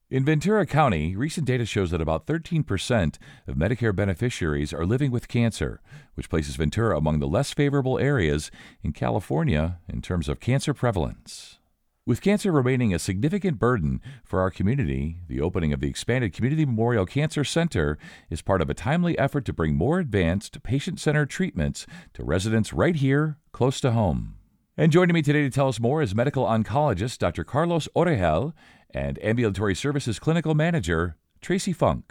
In Ventura County, recent data shows that about 13% of Medicare beneficiaries are living with cancer, which places Ventura among the less favorable areas in California in terms of cancer prevalence. With cancer remaining a significant burden for our community, the opening of the expanded Community Memorial Cancer Center is part of a timely effort to bring more advanced, patient-centered treatments to residents right here, close to home. And joining me today to tell us more is medical oncologist Dr. Carlos Orejel and Ambulatory Services Clinical Manager Tracy Funk.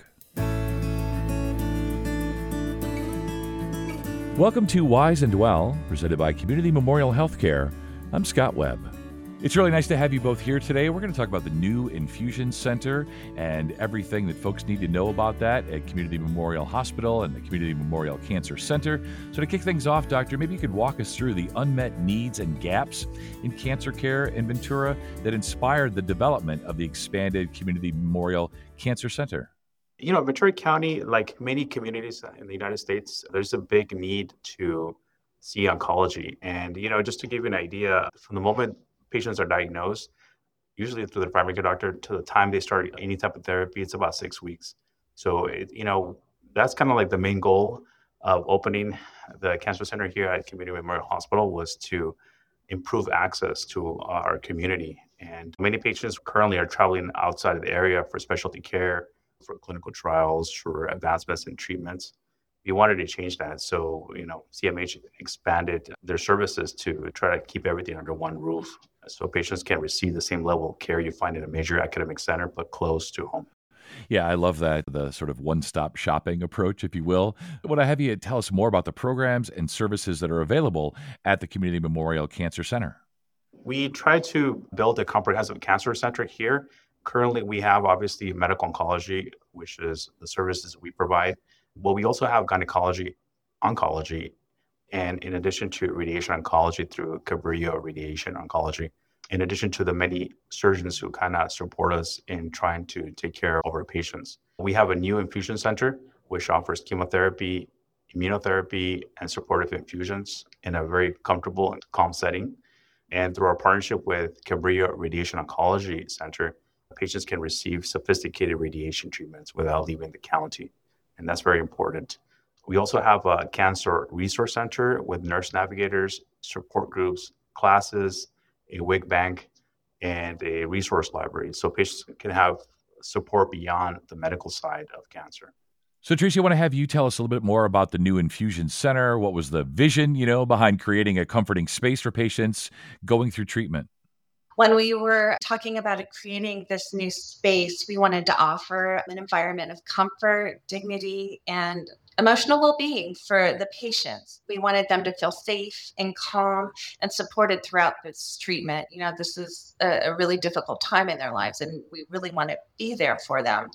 Welcome to Wise and Well, presented by Community Memorial Healthcare. I'm Scott Webb. It's really nice to have you both here today. We're going to talk about the new infusion center and everything that folks need to know about that at Community Memorial Hospital and the Community Memorial Cancer Center. So to kick things off, Doctor, maybe you could walk us through the unmet needs and gaps in cancer care in Ventura that inspired the development of the expanded Community Memorial Cancer Center. Ventura County, like many communities in the United States, there's a big need to see oncology. And, just to give you an idea, from the moment patients are diagnosed, usually through the primary care doctor, to the time they start any type of therapy, it's about 6 weeks. So, that's kind of like the main goal of opening the cancer center here at Community Memorial Hospital, was to improve access to our community. And many patients currently are traveling outside of the area for specialty care, for clinical trials, for advancements in treatments. We wanted to change that. So, CMH expanded their services to try to keep everything under one roof, so patients can receive the same level of care you find in a major academic center, but close to home. Yeah, I love that, the sort of one-stop shopping approach, if you will. Would I have you tell us more about the programs and services that are available at the Community Memorial Cancer Center? We try to build a comprehensive cancer center here. Currently, we have obviously medical oncology, which is the services we provide. But we also have gynecology, oncology, and in addition to radiation oncology through Cabrillo Radiation Oncology, in addition to the many surgeons who kind of support us in trying to take care of our patients. We have a new infusion center, which offers chemotherapy, immunotherapy, and supportive infusions in a very comfortable and calm setting. And through our partnership with Cabrillo Radiation Oncology Center, patients can receive sophisticated radiation treatments without leaving the county. And that's very important. We also have a cancer resource center with nurse navigators, support groups, classes, a wig bank, and a resource library. So patients can have support beyond the medical side of cancer. So, Tracy, I want to have you tell us a little bit more about the new infusion center. What was the vision, behind creating a comforting space for patients going through treatment? When we were talking about creating this new space, we wanted to offer an environment of comfort, dignity, and emotional well-being for the patients. We wanted them to feel safe and calm and supported throughout this treatment. This is a really difficult time in their lives, and we really want to be there for them.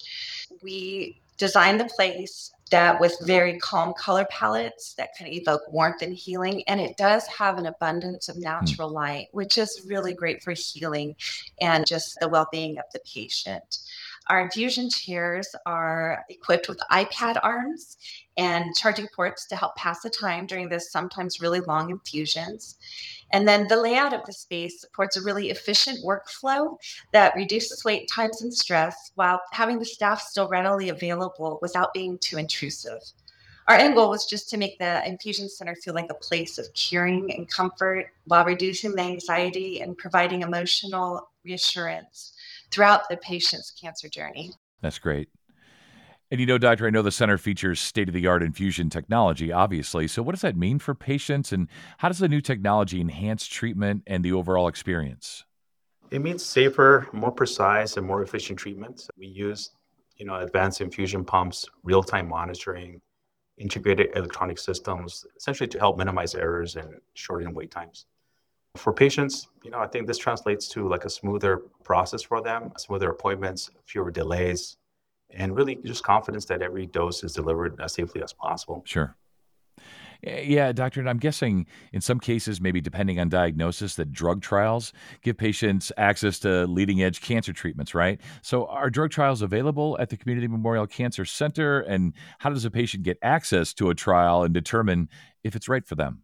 We designed the place that with very calm color palettes that can evoke warmth and healing. And it does have an abundance of natural light, which is really great for healing and just the well-being of the patient. Our infusion chairs are equipped with iPad arms and charging ports to help pass the time during this sometimes really long infusions. And then the layout of the space supports a really efficient workflow that reduces wait times and stress while having the staff still readily available without being too intrusive. Our end goal was just to make the infusion center feel like a place of caring and comfort while reducing the anxiety and providing emotional reassurance throughout the patient's cancer journey. That's great. And Doctor, I know the center features state-of-the-art infusion technology, obviously. So what does that mean for patients, and how does the new technology enhance treatment and the overall experience? It means safer, more precise, and more efficient treatments. We use, advanced infusion pumps, real-time monitoring, integrated electronic systems, essentially to help minimize errors and shorten wait times. For patients, I think this translates to like a smoother process for them, smoother appointments, fewer delays, and really just confidence that every dose is delivered as safely as possible. Sure. Yeah, doctor, and I'm guessing in some cases, maybe depending on diagnosis, that drug trials give patients access to leading-edge cancer treatments, right? So are drug trials available at the Community Memorial Cancer Center, and how does a patient get access to a trial and determine if it's right for them?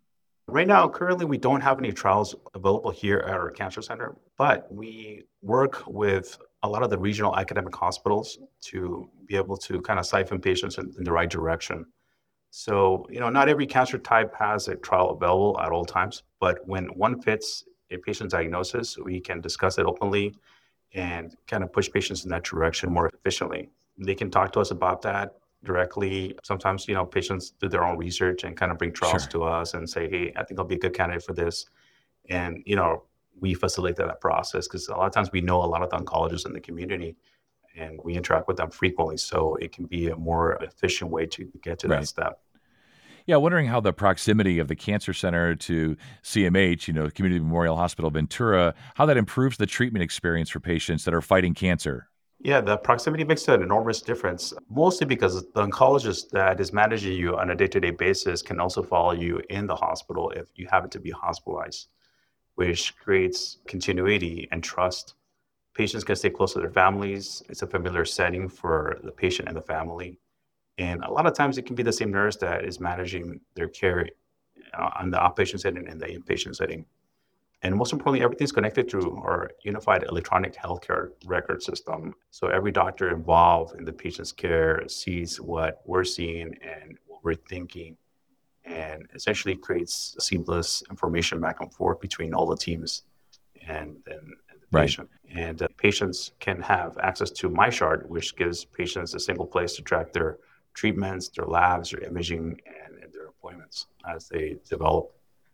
Right now, currently, we don't have any trials available here at our cancer center, but we work with a lot of the regional academic hospitals to be able to kind of siphon patients in the right direction. So, not every cancer type has a trial available at all times, but when one fits a patient's diagnosis, we can discuss it openly and kind of push patients in that direction more efficiently. They can talk to us about that directly. Sometimes, patients do their own research and kind of bring trials Sure. to us and say, hey, I think I'll be a good candidate for this. And, we facilitate that process because a lot of times we know a lot of the oncologists in the community and we interact with them frequently. So it can be a more efficient way to get to that Right. step. Yeah, wondering how the proximity of the cancer center to CMH, Community Memorial Hospital Ventura, how that improves the treatment experience for patients that are fighting cancer. Yeah, the proximity makes an enormous difference, mostly because the oncologist that is managing you on a day-to-day basis can also follow you in the hospital if you happen to be hospitalized, which creates continuity and trust. Patients can stay close to their families. It's a familiar setting for the patient and the family. And a lot of times it can be the same nurse that is managing their care on the outpatient setting and the inpatient setting. And most importantly, everything's connected through our unified electronic healthcare record system. So every doctor involved in the patient's care sees what we're seeing and what we're thinking, and essentially creates seamless information back and forth between all the teams and the Right. patient. And patients can have access to MyChart, which gives patients a single place to track their treatments, their labs, their imaging, and their appointments as they develop.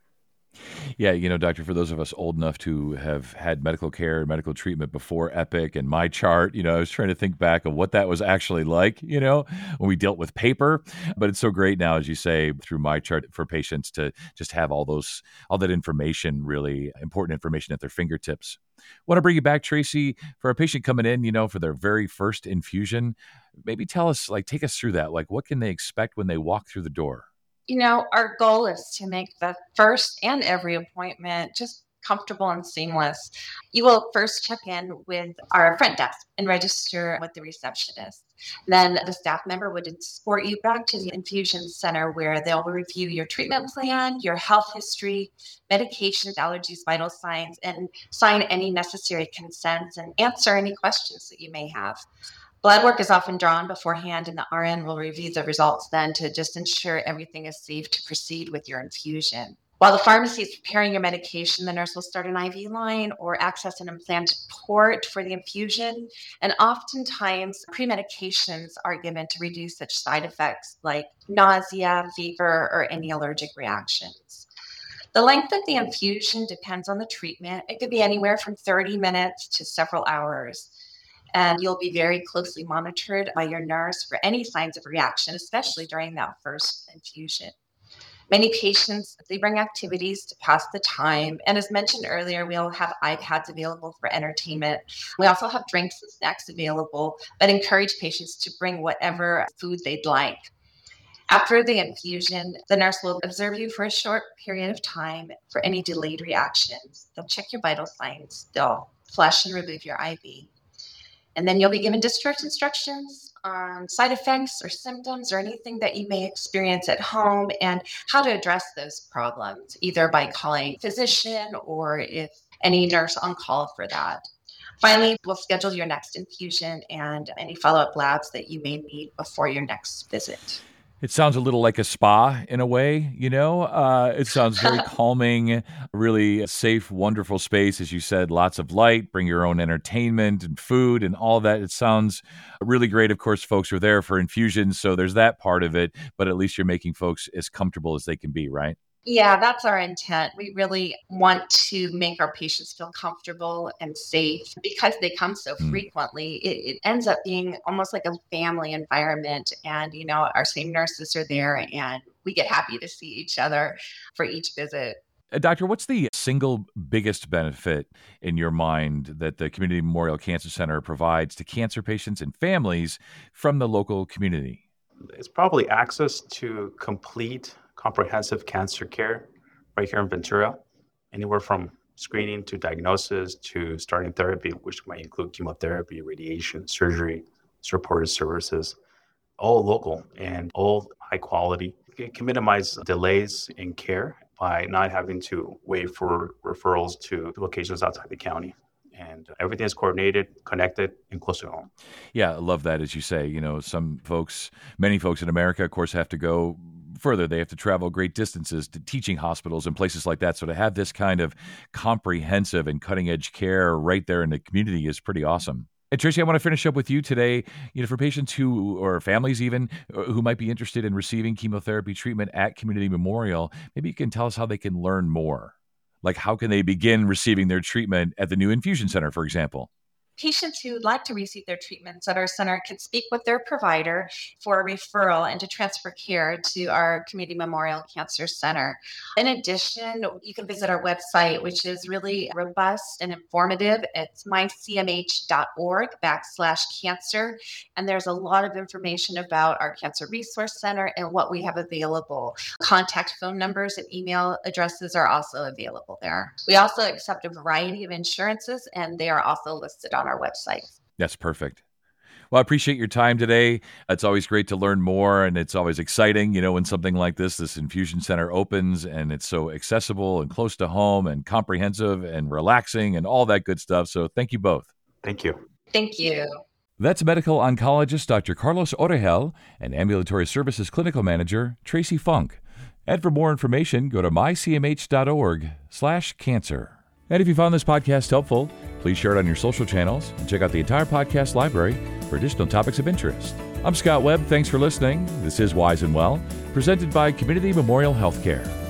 Yeah, doctor, for those of us old enough to have had medical care, medical treatment before Epic and My Chart, I was trying to think back of what that was actually like, when we dealt with paper. But it's so great now, as you say, through My Chart for patients to just have all that information, really important information at their fingertips. Want to bring you back, Tracy, for a patient coming in, for their very first infusion. Maybe tell us, take us through that. What can they expect when they walk through the door? Our goal is to make the first and every appointment just comfortable and seamless. You will first check in with our front desk and register with the receptionist. Then the staff member would escort you back to the infusion center where they'll review your treatment plan, your health history, medications, allergies, vital signs, and sign any necessary consents and answer any questions that you may have. Blood work is often drawn beforehand, and the RN will review the results then to just ensure everything is safe to proceed with your infusion. While the pharmacy is preparing your medication, the nurse will start an IV line or access an implanted port for the infusion. And oftentimes, pre-medications are given to reduce such side effects like nausea, fever, or any allergic reactions. The length of the infusion depends on the treatment. It could be anywhere from 30 minutes to several hours. And you'll be very closely monitored by your nurse for any signs of reaction, especially during that first infusion. Many patients, they bring activities to pass the time. And as mentioned earlier, we'll have iPads available for entertainment. We also have drinks and snacks available, but encourage patients to bring whatever food they'd like. After the infusion, the nurse will observe you for a short period of time for any delayed reactions. They'll check your vital signs. They'll flush and remove your IV. And then you'll be given discharge instructions on side effects or symptoms or anything that you may experience at home and how to address those problems, either by calling a physician or if any nurse on call for that. Finally, we'll schedule your next infusion and any follow up labs that you may need before your next visit. It sounds a little like a spa in a way, It sounds very calming, really safe, wonderful space. As you said, lots of light, bring your own entertainment and food and all that. It sounds really great. Of course, folks are there for infusions, so there's that part of it, but at least you're making folks as comfortable as they can be, right? Yeah, that's our intent. We really want to make our patients feel comfortable and safe because they come so Mm. frequently. It ends up being almost like a family environment. And, our same nurses are there and we get happy to see each other for each visit. Doctor, what's the single biggest benefit in your mind that the Community Memorial Cancer Center provides to cancer patients and families from the local community? It's probably access to complete comprehensive cancer care right here in Ventura, anywhere from screening to diagnosis to starting therapy, which might include chemotherapy, radiation, surgery, supportive services, all local and all high quality. It can minimize delays in care by not having to wait for referrals to locations outside the county. And everything is coordinated, connected, and close to home. Yeah, I love that. As you say, many folks in America, of course, have to go further. They have to travel great distances to teaching hospitals and places like that. So to have this kind of comprehensive and cutting edge care right there in the community is pretty awesome. And Tracy, I want to finish up with you today, for patients or families even, who might be interested in receiving chemotherapy treatment at Community Memorial, maybe you can tell us how they can learn more. Like, how can they begin receiving their treatment at the new infusion center, for example? Patients who would like to receive their treatments at our center can speak with their provider for a referral and to transfer care to our Community Memorial Cancer Center. In addition, you can visit our website, which is really robust and informative. It's mycmh.org/cancer. And there's a lot of information about our Cancer Resource Center and what we have available. Contact phone numbers and email addresses are also available there. We also accept a variety of insurances, and they are also listed on our website. That's perfect. Well, I appreciate your time today. It's always great to learn more, and it's always exciting, when something like this infusion center opens and it's so accessible and close to home and comprehensive and relaxing and all that good stuff. So thank you both. Thank you. Thank you. That's medical oncologist Dr. Carlos Orejel and ambulatory services clinical manager Tracy Funk. And for more information, go to mycmh.org/cancer. And if you found this podcast helpful, please share it on your social channels and check out the entire podcast library for additional topics of interest. I'm Scott Webb. Thanks for listening. This is Wise and Well, presented by Community Memorial Healthcare.